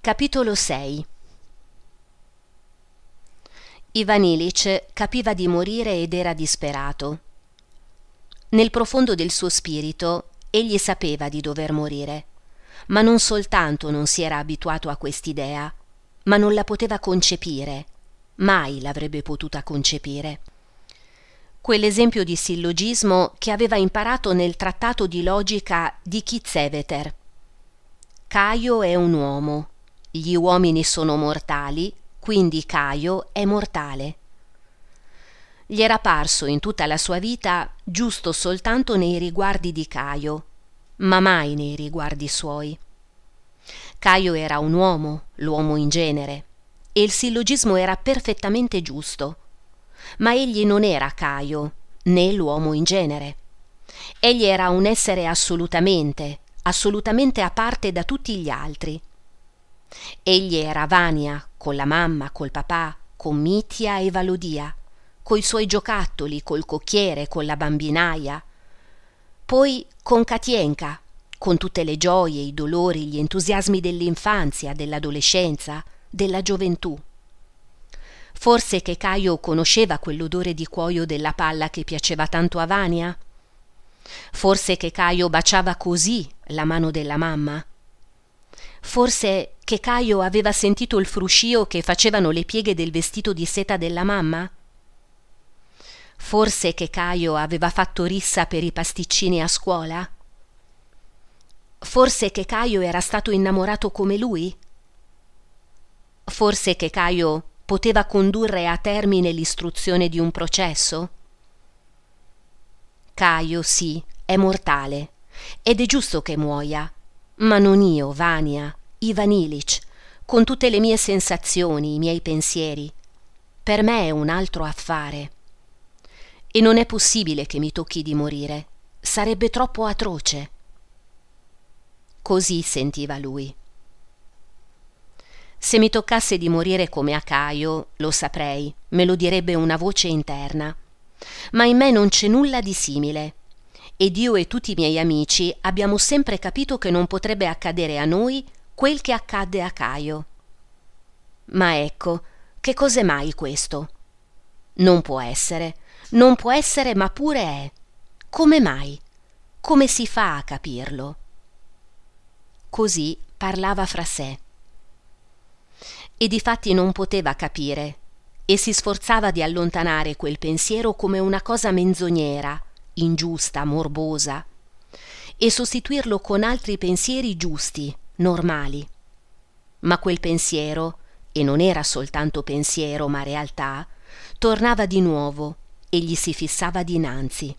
Capitolo 6. Ivan Ilitch capiva di morire ed era disperato. Nel profondo del suo spirito egli sapeva di dover morire, ma non soltanto non si era abituato a quest'idea, ma non la poteva concepire, mai l'avrebbe potuta concepire. Quell'esempio di sillogismo che aveva imparato nel trattato di logica di Kiesewetter. Caio è un uomo, gli uomini sono mortali, quindi Caio è mortale. Gli era parso in tutta la sua vita giusto soltanto nei riguardi di Caio, ma mai nei riguardi suoi. Caio era un uomo, l'uomo in genere, e il sillogismo era perfettamente giusto. Ma egli non era Caio, né l'uomo in genere. Egli era un essere assolutamente a parte da tutti gli altri. Egli era Vania, con la mamma, col papà, con Mitya e Valodia, coi suoi giocattoli, col cocchiere, con la bambinaia. Poi con Katienka, con tutte le gioie, i dolori, gli entusiasmi dell'infanzia, dell'adolescenza, della gioventù. Forse che Caio conosceva quell'odore di cuoio della palla che piaceva tanto a Vania? Forse che Caio baciava così la mano della mamma? Forse che Caio aveva sentito il fruscio che facevano le pieghe del vestito di seta della mamma? Forse che Caio aveva fatto rissa per i pasticcini a scuola? Forse che Caio era stato innamorato come lui? Forse che Caio poteva condurre a termine l'istruzione di un processo? Caio, sì, è mortale, ed è giusto che muoia, ma non io, Vania, Ivan Ilitch, con tutte le mie sensazioni, i miei pensieri. Per me è un altro affare. E non è possibile che mi tocchi di morire, sarebbe troppo atroce. Così sentiva lui. Se mi toccasse di morire come a Caio, lo saprei, me lo direbbe una voce interna. Ma in me non c'è nulla di simile. Ed io e tutti i miei amici abbiamo sempre capito che non potrebbe accadere a noi quel che accadde a Caio. Ma ecco, che cos'è mai questo? Non può essere, ma pure è. Come mai? Come si fa a capirlo? Così parlava fra sé. E difatti non poteva capire, e si sforzava di allontanare quel pensiero come una cosa menzognera, ingiusta, morbosa, e sostituirlo con altri pensieri giusti, normali. Ma quel pensiero, e non era soltanto pensiero ma realtà, tornava di nuovo e gli si fissava dinanzi.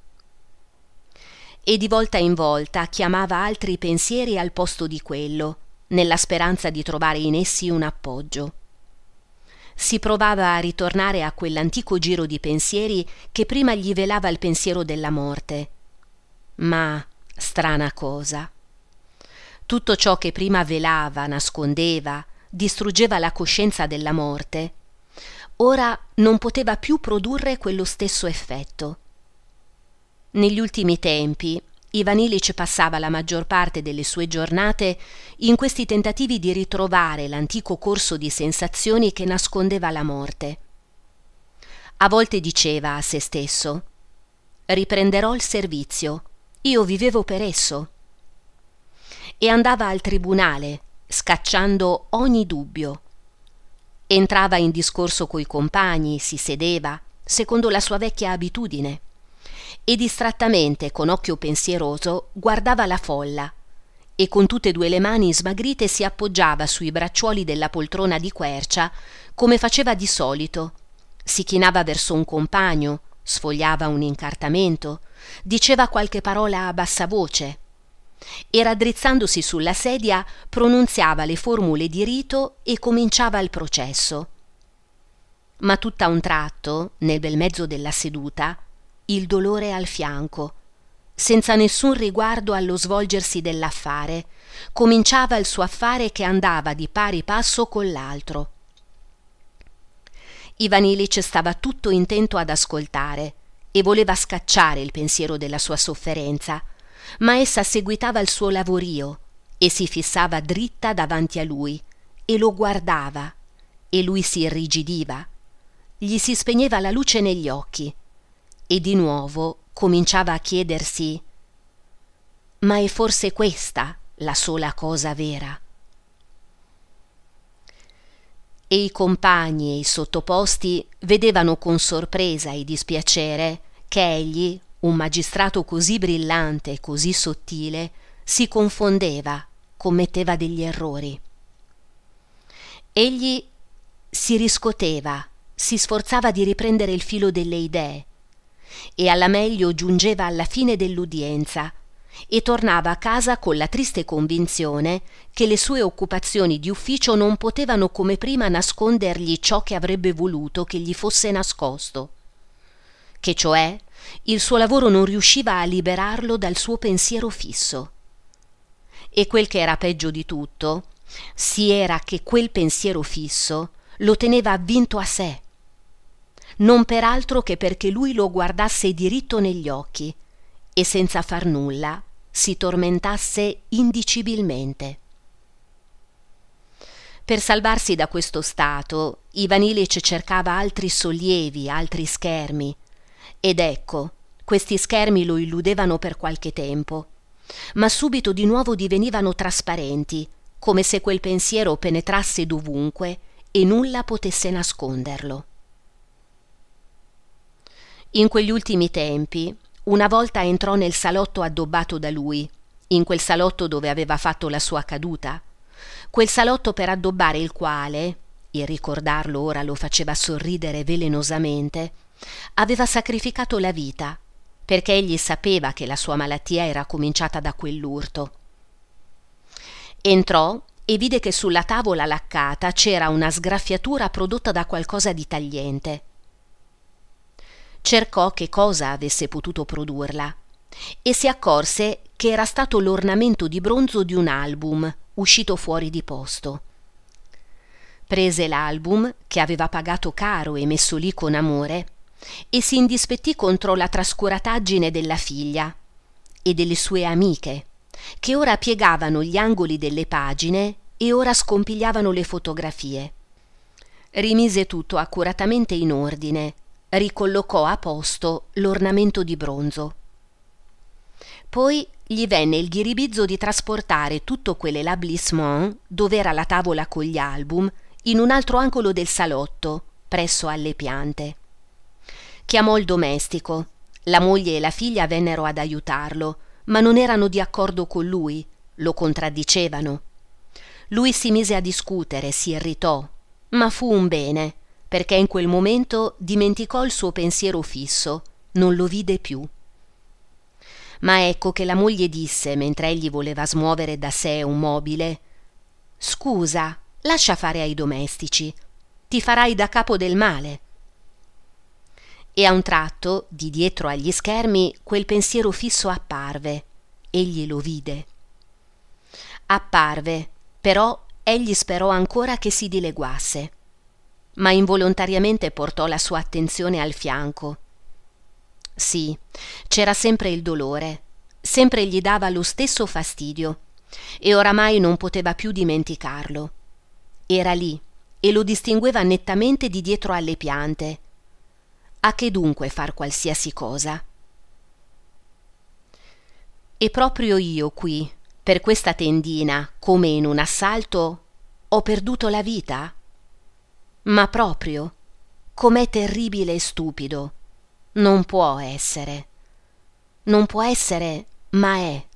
E di volta in volta chiamava altri pensieri al posto di quello, nella speranza di trovare in essi un appoggio. Si provava a ritornare a quell'antico giro di pensieri che prima gli velava il pensiero della morte. Ma, strana cosa, tutto ciò che prima velava, nascondeva, distruggeva la coscienza della morte, ora non poteva più produrre quello stesso effetto. Negli ultimi tempi Ivan Ilitch passava la maggior parte delle sue giornate in questi tentativi di ritrovare l'antico corso di sensazioni che nascondeva la morte. A volte diceva a se stesso: riprenderò il servizio, io vivevo per esso. E andava al tribunale, scacciando ogni dubbio. Entrava in discorso coi compagni, si sedeva, secondo la sua vecchia abitudine, e distrattamente, con occhio pensieroso, guardava la folla e con tutte e due le mani smagrite si appoggiava sui bracciuoli della poltrona di quercia come faceva di solito, si chinava verso un compagno, sfogliava un incartamento, diceva qualche parola a bassa voce e raddrizzandosi sulla sedia pronunziava le formule di rito e cominciava il processo. Ma tutt'a un tratto, nel bel mezzo della seduta, il dolore al fianco, senza nessun riguardo allo svolgersi dell'affare, cominciava il suo affare che andava di pari passo con l'altro. Ivan Ilitch stava tutto intento ad ascoltare e voleva scacciare il pensiero della sua sofferenza, ma essa seguitava il suo lavorio e si fissava dritta davanti a lui, e lo guardava, e lui si irrigidiva, gli si spegneva la luce negli occhi, e di nuovo cominciava a chiedersi: ma è forse questa la sola cosa vera? E i compagni e i sottoposti vedevano con sorpresa e dispiacere che egli, un magistrato così brillante e così sottile, si confondeva, commetteva degli errori. Egli si riscoteva, si sforzava di riprendere il filo delle idee, e alla meglio giungeva alla fine dell'udienza e tornava a casa con la triste convinzione che le sue occupazioni di ufficio non potevano come prima nascondergli ciò che avrebbe voluto che gli fosse nascosto, che cioè il suo lavoro non riusciva a liberarlo dal suo pensiero fisso. E quel che era peggio di tutto si era che quel pensiero fisso lo teneva avvinto a sé, non per altro che perché lui lo guardasse diritto negli occhi e senza far nulla si tormentasse indicibilmente. Per salvarsi da questo stato, Ivan Ilic cercava altri sollievi, altri schermi, ed ecco, questi schermi lo illudevano per qualche tempo, ma subito di nuovo divenivano trasparenti, come se quel pensiero penetrasse dovunque e nulla potesse nasconderlo. In quegli ultimi tempi, una volta entrò nel salotto addobbato da lui, in quel salotto dove aveva fatto la sua caduta, quel salotto per addobbare il quale, e ricordarlo ora lo faceva sorridere velenosamente, aveva sacrificato la vita, perché egli sapeva che la sua malattia era cominciata da quell'urto. Entrò e vide che sulla tavola laccata c'era una sgraffiatura prodotta da qualcosa di tagliente. Cercò che cosa avesse potuto produrla e si accorse che era stato l'ornamento di bronzo di un album uscito fuori di posto. Prese l'album, che aveva pagato caro e messo lì con amore, e si indispettì contro la trascurataggine della figlia e delle sue amiche, che ora piegavano gli angoli delle pagine e ora scompigliavano le fotografie. Rimise tutto accuratamente in ordine, ricollocò a posto l'ornamento di bronzo. Poi gli venne il ghiribizzo di trasportare tutto quell'établissement dove era la tavola con gli album in un altro angolo del salotto, presso alle piante. Chiamò il domestico. La moglie e la figlia vennero ad aiutarlo, ma non erano di accordo con lui, lo contraddicevano. Lui si mise a discutere, si irritò, ma fu un bene, perché in quel momento dimenticò il suo pensiero fisso, non lo vide più. Ma ecco che la moglie disse, mentre egli voleva smuovere da sé un mobile: «Scusa, lascia fare ai domestici, ti farai da capo del male». E a un tratto, di dietro agli schermi, quel pensiero fisso apparve. Egli lo vide. Apparve, però egli sperò ancora che si dileguasse, ma involontariamente portò la sua attenzione al fianco. Sì, c'era sempre il dolore, sempre gli dava lo stesso fastidio, e oramai non poteva più dimenticarlo. Era lì, e lo distingueva nettamente di dietro alle piante. A che dunque far qualsiasi cosa? E proprio io qui, per questa tendina, come in un assalto, ho perduto la vita? Ma proprio, com'è terribile e stupido. Non può essere. Non può essere, ma è.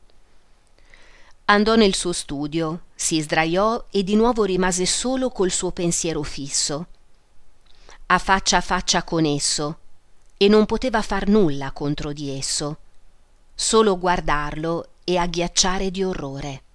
Andò nel suo studio, si sdraiò e di nuovo rimase solo col suo pensiero fisso, a faccia con esso, e non poteva far nulla contro di esso, solo guardarlo e agghiacciare di orrore.